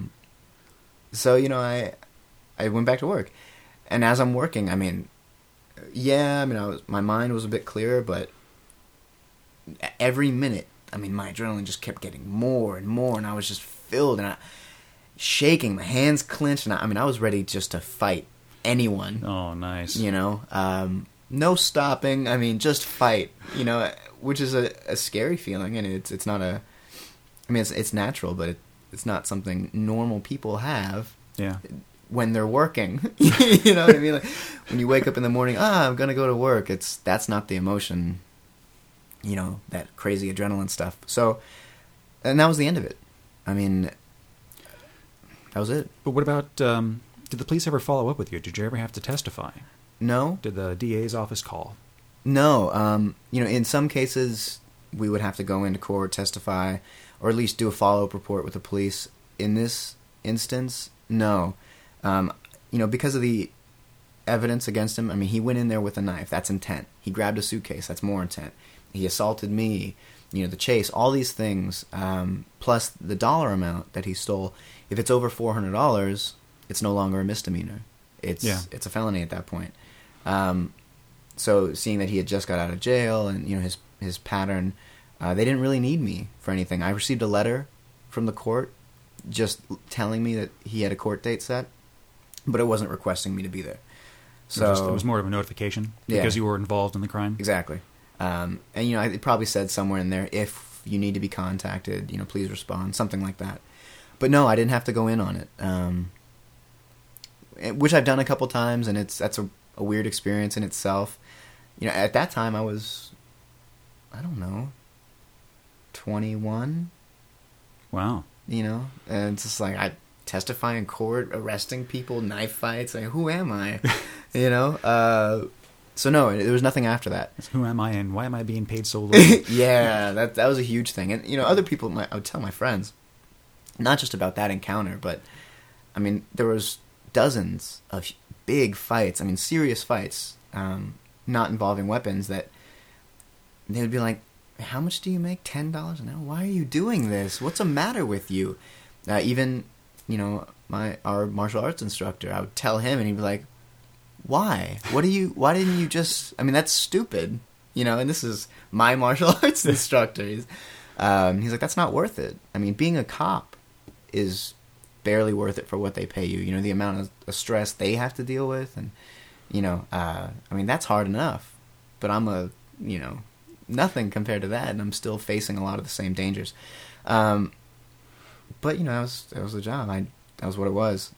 So I went back to work, and as I'm working, Yeah, I mean, my mind was a bit clearer, but every minute, I mean, my adrenaline just kept getting more and more, and I was just filled, and shaking, my hands clenched, and I was ready just to fight anyone. Oh, nice. You know, no stopping. I mean, just fight. You know, which is a scary feeling, and it's not a. I mean, it's natural, but it's not something normal people have. Yeah. When they're working, you know what I mean? Like, when you wake up in the morning, I'm gonna go to work. That's not the emotion. You know, that crazy adrenaline stuff. So, and that was the end of it. I mean, that was it. But what about? Did the police ever follow up with you? Did you ever have to testify? No. Did the DA's office call? No. You know, in some cases, we would have to go into court, testify, or at least do a follow-up report with the police. In this instance, no. You know, because of the evidence against him, I mean, he went in there with a knife. That's intent. He grabbed a suitcase. That's more intent. He assaulted me. You know, the chase, all these things, plus the dollar amount that he stole. If it's over $400, it's no longer a misdemeanor. It's a felony at that point. So seeing that he had just got out of jail and, you know, his pattern, they didn't really need me for anything. I received a letter from the court just telling me that he had a court date set, but it wasn't requesting me to be there. So it was more of a notification because you were involved in the crime? Exactly. And, you know, it probably said somewhere in there, if you need to be contacted, you know, please respond, something like that. But no, I didn't have to go in on it, which I've done a couple times, and that's a weird experience in itself. You know, at that time I was, I don't know, 21. Wow. You know, and it's just like I testify in court, arresting people, knife fights. Like, who am I? You know. So no, there was nothing after that. Who am I, and why am I being paid so little? Yeah, that was a huge thing, and you know, other people. I would tell my friends, not just about that encounter, but I mean, there was dozens of big fights. I mean, serious fights, not involving weapons. That they would be like, how much do you make? $10 an hour? Why are you doing this? What's the matter with you? Even, you know, our martial arts instructor, I would tell him, and he'd be like, why? Why didn't you just? I mean, that's stupid, you know. And this is my martial arts instructor. He's like, that's not worth it. I mean, being a cop is barely worth it for what they pay you. You know, the amount of stress they have to deal with, and you know, I mean, that's hard enough. But I'm you know, nothing compared to that, and I'm still facing a lot of the same dangers. But you know, that was the job. That was what it was.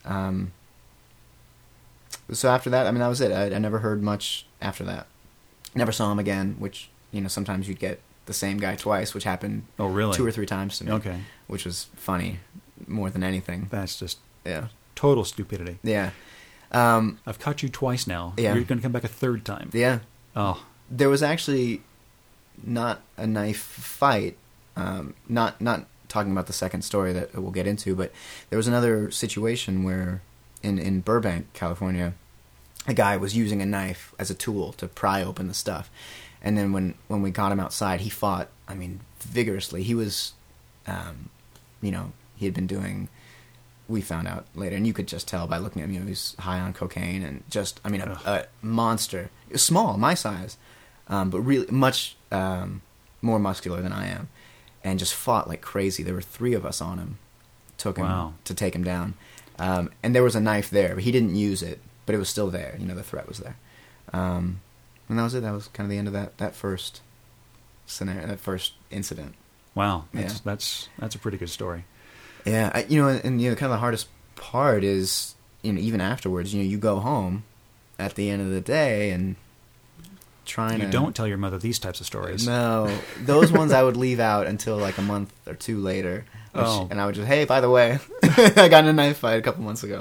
So after that, I mean, that was it. I never heard much after that. Never saw him again, which, you know, sometimes you'd get the same guy twice, which happened 2 or 3 times to me. Okay. Which was funny more than anything. That's just total stupidity. Yeah. I've caught you twice now. Yeah. You're going to come back a third time. Yeah. Oh. There was actually not a knife fight. Not talking about the second story that we'll get into, but there was another situation where in Burbank, California, a guy was using a knife as a tool to pry open the stuff. And then when we got him outside, he fought, I mean, vigorously. He was, you know, he had been doing, we found out later, and you could just tell by looking at him, you know, he was high on cocaine and just, I mean, a monster. Small, my size, but really much more muscular than I am. And just fought like crazy. There were 3 of us on him, took him to take him down. And there was a knife there, but he didn't use it, but it was still there. You know, the threat was there. And that was it. That was kind of the end of that first scenario, that first incident. Wow. That's a pretty good story. Yeah. You know, and you know, kind of the hardest part is, you know, even afterwards, you know, you go home at the end of the day and trying to... You don't tell your mother these types of stories. No. Those ones I would leave out until like a month or 2 later. And I would just, hey, by the way, I got in a knife fight a couple months ago.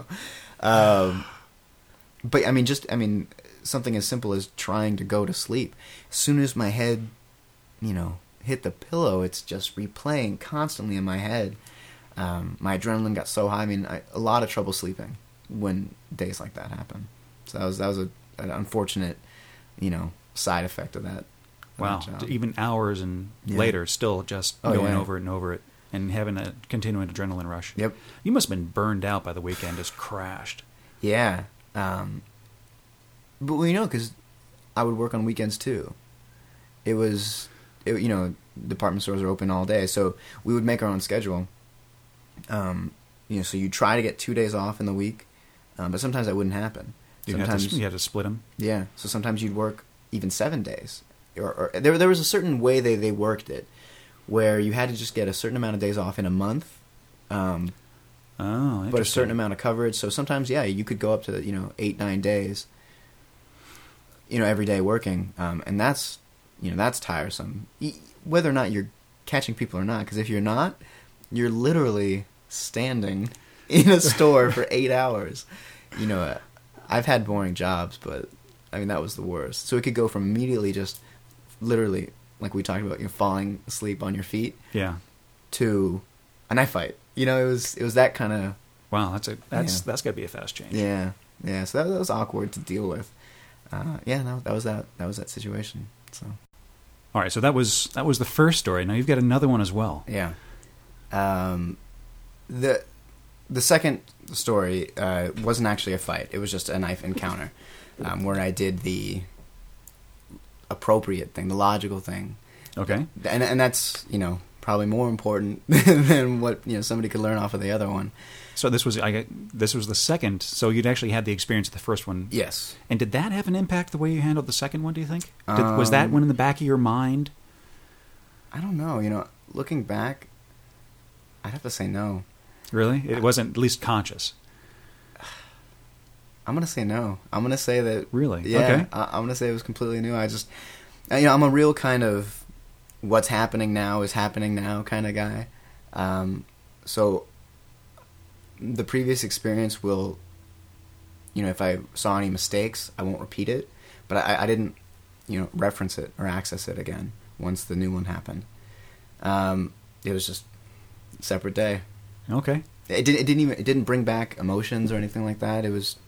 But I mean, something as simple as trying to go to sleep. As soon as my head, you know, hit the pillow, it's just replaying constantly in my head. My adrenaline got so high. I mean, a lot of trouble sleeping when days like that happen. So that was an unfortunate, you know, side effect of that. Wow. Even hours and later, still just going over it and over it. And having a continuing adrenaline rush. Yep. You must have been burned out by the weekend, just crashed. Yeah. But, well, you know, because I would work on weekends too. You know, department stores are open all day, so we would make our own schedule. You know, so you try to get 2 days off in the week, but sometimes that wouldn't happen. You had to split them. Yeah, so sometimes you'd work even 7 days, or there was a certain way they worked it, where you had to just get a certain amount of days off in a month. But a certain amount of coverage. So sometimes, yeah, you could go up to 8-9 days. You know, every day working, and that's tiresome. Whether or not you're catching people or not, because if you're not, you're literally standing in a store for 8 hours. You know, I've had boring jobs, but I mean that was the worst. So it could go from immediately just literally, like we talked about, falling asleep on your feet, to a knife fight. You know, it was that kind of. Wow, that's got to be a fast change. Yeah. So that was awkward to deal with. That was that situation. So. All right, so that was the first story. Now you've got another one as well. Yeah. The second story wasn't actually a fight. It was just a knife encounter, where I did the appropriate thing, the logical thing. Okay. And that's, probably more important than what, somebody could learn off of the other one. So this was the second. So you'd actually had the experience of the first one. Yes. And did that have an impact the way you handled the second one, do you think? Was that one in the back of your mind? I don't know. Looking back, I'd have to say no. Really? It wasn't at least conscious? I'm going to say no. I'm going to say that... Really? Yeah. Okay. I'm going to say it was completely new. I just... I'm a real kind of what's happening now is happening now kind of guy. So the previous experience will... if I saw any mistakes, I won't repeat it. But I didn't, reference it or access it again once the new one happened. It was just a separate day. Okay. It didn't bring back emotions or anything like that. It was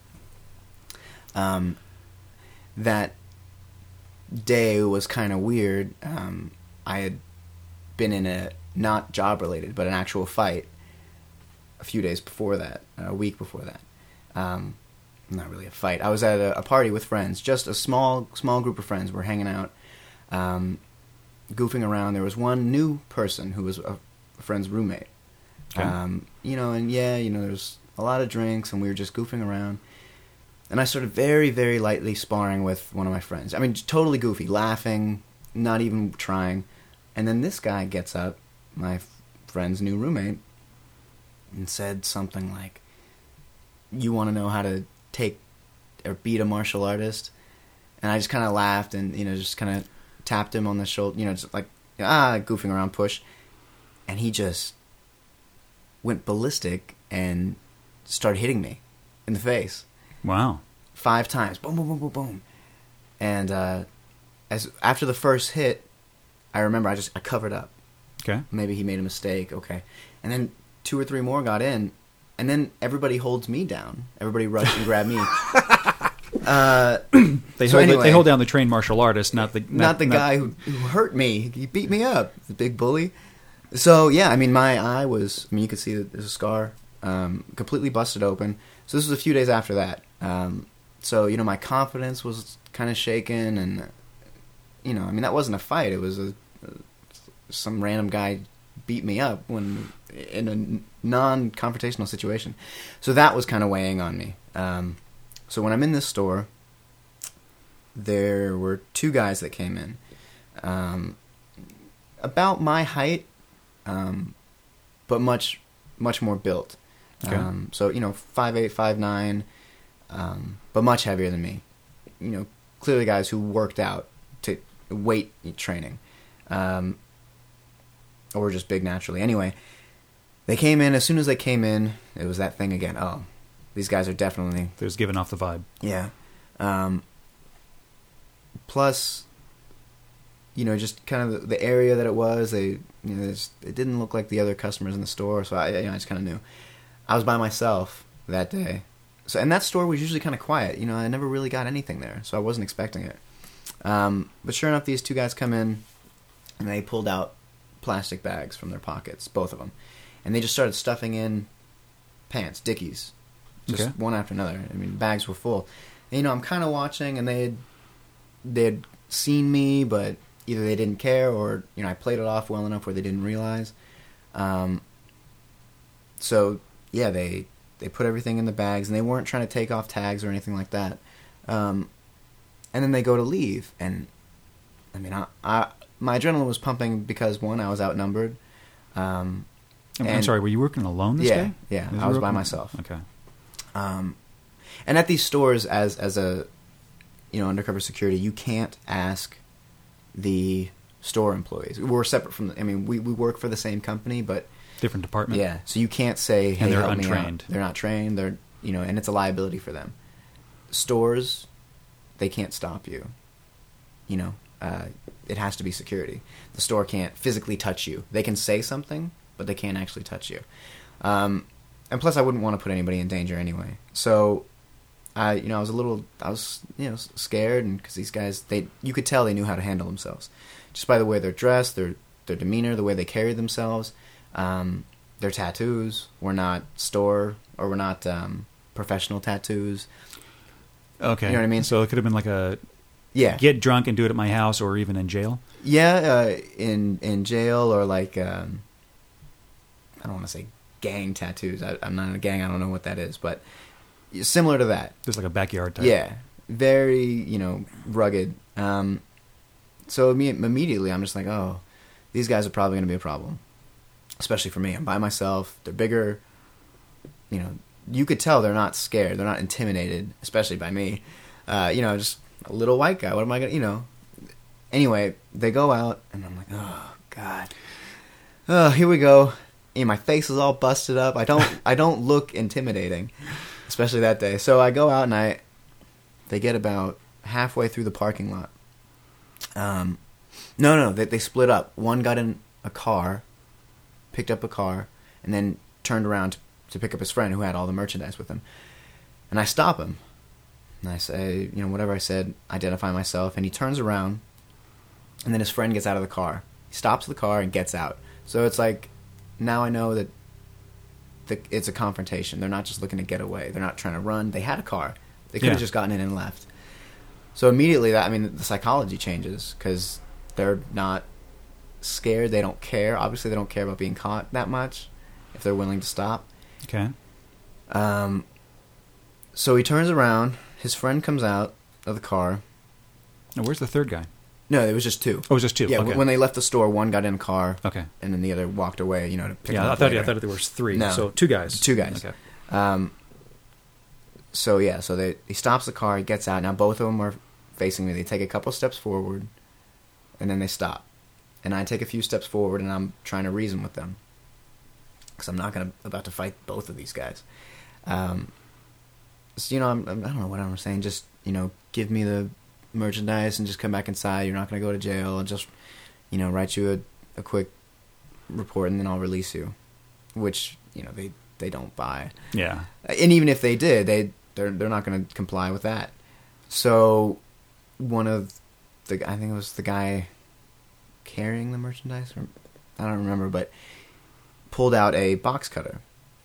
that day was kind of weird. I had been in a not job related but an actual fight a few days before that, a week before that. Not really a fight. I was at a party with friends, just a small group of friends. We're hanging out, goofing around. There was one new person who was a friend's roommate. Okay. There's a lot of drinks, and we were just goofing around. And I started very, very lightly sparring with one of my friends. I mean, totally goofy, laughing, not even trying. And then this guy gets up, my friend's new roommate, and said something like, "You want to know how to take or beat a martial artist?" And I just kind of laughed and, just kind of tapped him on the shoulder, just like, goofing around, push. And he just went ballistic and started hitting me in the face. Wow. 5 times. Boom, boom, boom, boom, boom. And after the first hit, I remember I covered up. Okay. Maybe he made a mistake. Okay. And then 2 or 3 more got in. And then everybody holds me down. Everybody rushed and grabbed me. They hold down the trained martial artist, not the guy who hurt me. He beat me up. The big bully. So, yeah, I mean, my eye was... you could see that there's a scar. Completely busted open. So this was a few days after that. So, my confidence was kind of shaken. And, that wasn't a fight. It was some random guy beat me up in a non-confrontational situation. So that was kind of weighing on me. So when I'm in this store, there were 2 guys that came in. About my height, but much, much more built. Okay. So, 5'8", 5'9", but much heavier than me. Clearly guys who worked out to weight training. Or just big naturally. Anyway, they came in. As soon as they came in, it was that thing again. Oh, these guys are definitely... They was giving off the vibe. Yeah. Plus, just kind of the area that it was, it didn't look like the other customers in the store, so I just kind of knew. I was by myself that day. So, and that store was usually kind of quiet. I never really got anything there, so I wasn't expecting it. But sure enough, these 2 guys come in, and they pulled out plastic bags from their pockets, both of them. And they just started stuffing in pants, dickies, just one after another. I mean, bags were full. And, I'm kind of watching, and they had they'd seen me, but either they didn't care or, you know, I played it off well enough where they didn't realize. So, yeah, they put everything in the bags, and they weren't trying to take off tags or anything like that. And then they go to leave, and, I mean, my adrenaline was pumping because, one, I was outnumbered. I'm sorry, were you working alone this day? Yeah, I was by myself. Okay. And at these stores, as a, you know, undercover security, you can't ask the store employees. We're separate from. I mean, we work for the same company, but different department. Yeah, so you can't say, "Hey, and they're help untrained." Me out. They're not trained. They're, you know, and it's a liability for them. Stores, they can't stop you. You know, it has to be security. The store can't physically touch you. They can say something, but they can't actually touch you. And plus, I wouldn't want to put anybody in danger anyway. So, I was scared, and because these guys, you could tell they knew how to handle themselves, just by the way they're dressed, their demeanor, the way they carry themselves, their tattoos were not professional tattoos. Okay, you know what I mean. So it could have been like a get drunk and do it at my house, or even in jail. Yeah, in jail, or like I don't want to say gang tattoos. I'm not in a gang. I don't know what that is, but similar to that. Just like a backyard type. Yeah, very, you know, rugged. So immediately I'm just like, oh, these guys are probably going to be a problem, especially for me. I'm by myself. They're bigger. You know, you could tell they're not scared. They're not intimidated, especially by me. You know, just a little white guy. What am I going to, you know? Anyway, they go out, and I'm like, oh, God. Oh, here we go. You know, my face is all busted up. I don't look intimidating, especially that day. So I go out, and they get about halfway through the parking lot. No, they split up. One got in a car, picked up a car, and then turned around to pick up his friend who had all the merchandise with him. And I stop him. And I say, you know, whatever I said, identify myself. And he turns around, and then his friend gets out of the car. He stops the car and gets out. So it's like, now I know that it's a confrontation. They're not just looking to get away. They're not trying to run. They had a car. They could have just gotten in and left. So immediately, the psychology changes, because they're not scared. They don't care. Obviously, they don't care about being caught that much if they're willing to stop. Okay. So he turns around. His friend comes out of the car. Now, where's the third guy? No, it was just two. Oh, it was just two. Yeah, okay. When they left the store, one got in a car. Okay. And then the other walked away, you know, to pick him up I later. thought there was three. No. So two guys. Two guys. Okay. So he stops the car, he gets out. Now both of them are facing me. They take a couple steps forward, and then they stop. And I take a few steps forward, and I'm trying to reason with them, because I'm not about to fight both of these guys. So, you know, I don't know what I'm saying. Just, you know, give me the merchandise and just come back inside. You're not going to go to jail. I'll just, you know, write you a quick report, and then I'll release you. Which, you know, they don't buy. Yeah. And even if they did, they're not going to comply with that. So one of I think it was the guy carrying the merchandise, or I don't remember, but pulled out a box cutter.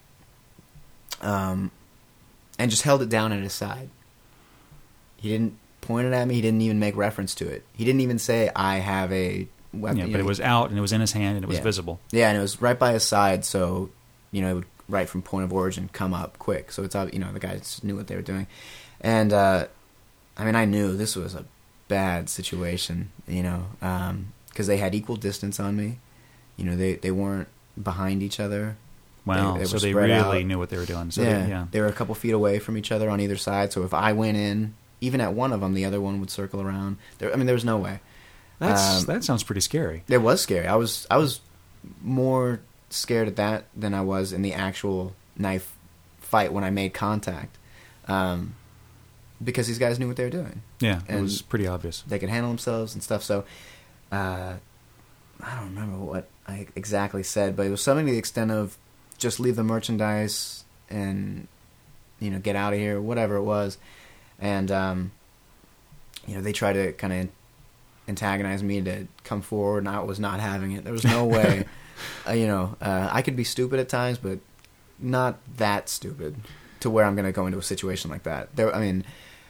And just held it down at his side. He didn't point it at me. He didn't even make reference to it. He didn't even say, I have a weapon. Yeah, but it was out, and it was in his hand, and it was visible. Yeah, and it was right by his side, so, you know, it would, right from point of origin, come up quick. So it's, you know, the guys knew what they were doing. And, I mean, I knew this was a bad situation, you know, because they had equal distance on me. You know, they weren't behind each other. Wow, so they really knew what they were doing. So they were a couple feet away from each other on either side, so if I went in, even at one of them, the other one would circle around. There was no way. That sounds pretty scary. It was scary. I was more scared at that than I was in the actual knife fight when I made contact, because these guys knew what they were doing. Yeah, and it was pretty obvious. They could handle themselves and stuff, so I don't remember what I exactly said, but it was something to the extent of, just leave the merchandise and, you know, get out of here, whatever it was. And, you know, they tried to kind of antagonize me to come forward, and I was not having it. There was no way. You know, I could be stupid at times, but not that stupid to where I'm going to go into a situation like that.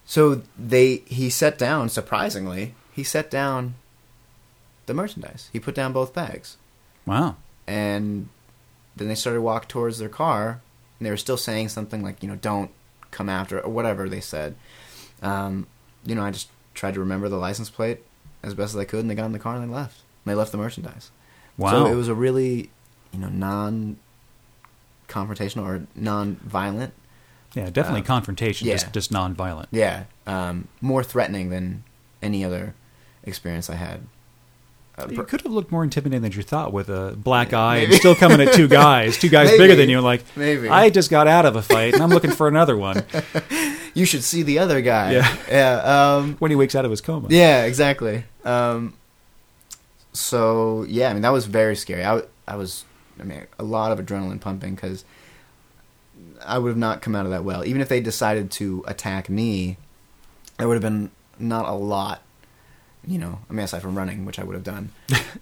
So he set down, surprisingly, the merchandise. He put down both bags. Wow. And then they started to walk towards their car, and they were still saying something like, don't come after, or whatever they said. I just tried to remember the license plate as best as I could, and they got in the car and they left. And they left the merchandise. Wow. So it was a really, non-confrontational or non-violent. Yeah, definitely confrontation, yeah. just non-violent. Yeah, more threatening than any other experience I had. You could have looked more intimidating than you thought with a black eye maybe. and still coming at two guys Maybe. bigger than you. Like, Maybe. I just got out of a fight and I'm looking for another one. You should see the other guy. Yeah. Yeah. When he wakes out of his coma. Yeah, exactly. So, yeah, that was very scary. I was a lot of adrenaline pumping because I would have not come out of that well. Even if they decided to attack me, there would have been not a lot, aside from running, which I would have done.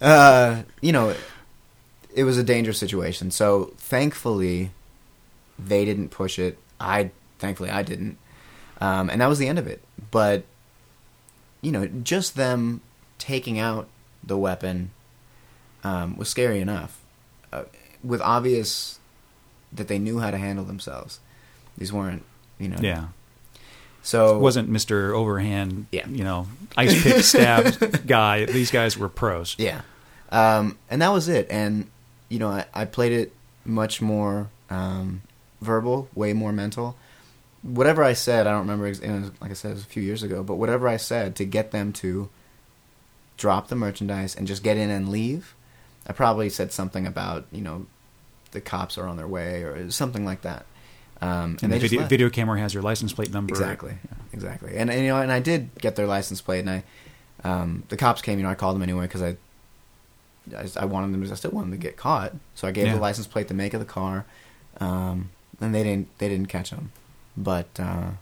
It was a dangerous situation. So, thankfully, they didn't push it. Thankfully, I didn't. And that was the end of it. But, just them taking out the weapon was scary enough. With obvious that they knew how to handle themselves. These weren't, Yeah. So it wasn't Mr. Overhand, Yeah. Ice pick stabbed guy. These guys were pros. Yeah. And that was it. And, I played it much more verbal, way more mental. Whatever I said, I don't remember, like I said, it was a few years ago, but whatever I said to get them to drop the merchandise and just get in and leave, I probably said something about, the cops are on their way or something like that. And the video camera has your license plate number. Exactly. And I did get their license plate, and the cops came. I called them anyway because I wanted them. I still wanted them to get caught, so I gave the license plate, the make of the car, and they didn't catch them. But the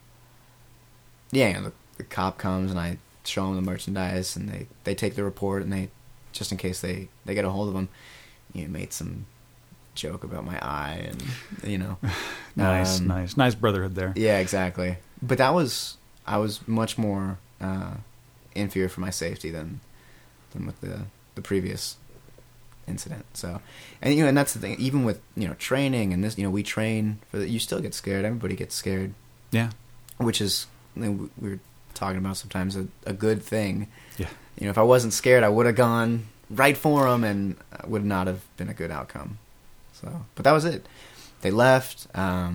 cop comes and I show them the merchandise, and they take the report, and they, just in case they get a hold of them, made some joke about my eye, and nice brotherhood there. Yeah, exactly. But I was much more in fear for my safety than with the previous incident. So, and that's the thing. Even with training and this, we train for you still get scared. Everybody gets scared. Yeah, which is we were talking about sometimes a good thing. Yeah, if I wasn't scared, I would have gone right for them, and would not have been a good outcome. So, but that was it. They left.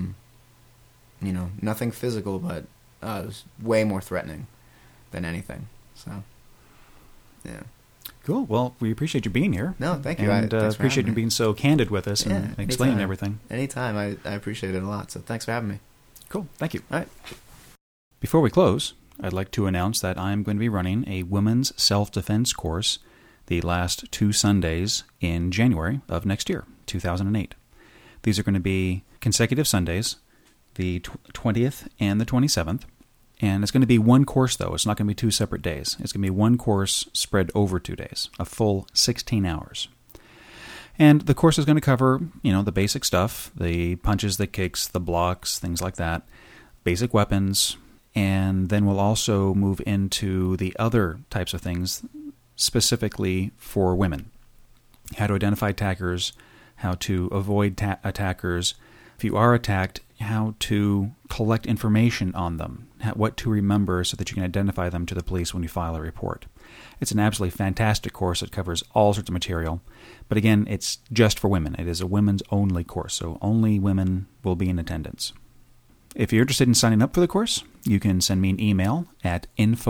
Nothing physical, but it was way more threatening than anything. So, yeah. Cool. Well, we appreciate you being here. No, thank you. And appreciate you being so candid with us and explaining everything. Anytime. I appreciate it a lot. So thanks for having me. Cool. Thank you. All right. Before we close, I'd like to announce that I'm going to be running a women's self-defense course the last 2 Sundays in January of next year, 2008. These are going to be consecutive Sundays, the 20th and the 27th. And it's going to be one course, though. It's not going to be 2 separate days. It's going to be one course spread over 2 days, a full 16 hours. And the course is going to cover, the basic stuff, the punches, the kicks, the blocks, things like that, basic weapons, and then we'll also move into the other types of things specifically for women. How to identify attackers, how to avoid attackers, if you are attacked, how to collect information on them, what to remember so that you can identify them to the police when you file a report. It's an absolutely fantastic course. It covers all sorts of material. But again, it's just for women. It is a women's only course, so only women will be in attendance. If you're interested in signing up for the course, you can send me an email at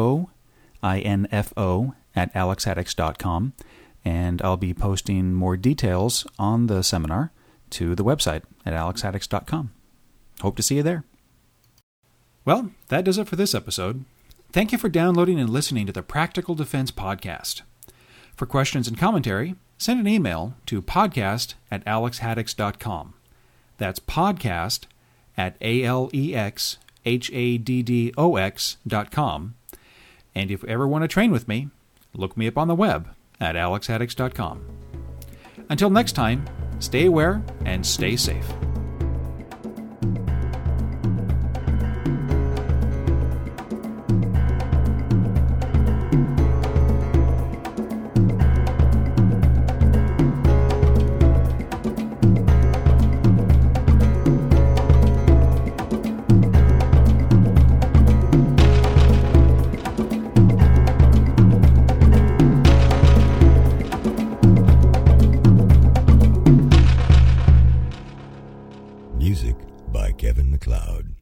info@alexaddicts.com, and I'll be posting more details on the seminar to the website at alexaddicts.com. Hope to see you there. Well, that does it for this episode. Thank you for downloading and listening to the Practical Defense Podcast. For questions and commentary, send an email to podcast@alexaddicts.com. That's podcast@alexhadddox.com. And if you ever want to train with me, look me up on the web at alexaddicts.com. Until next time, stay aware and stay safe. iCloud.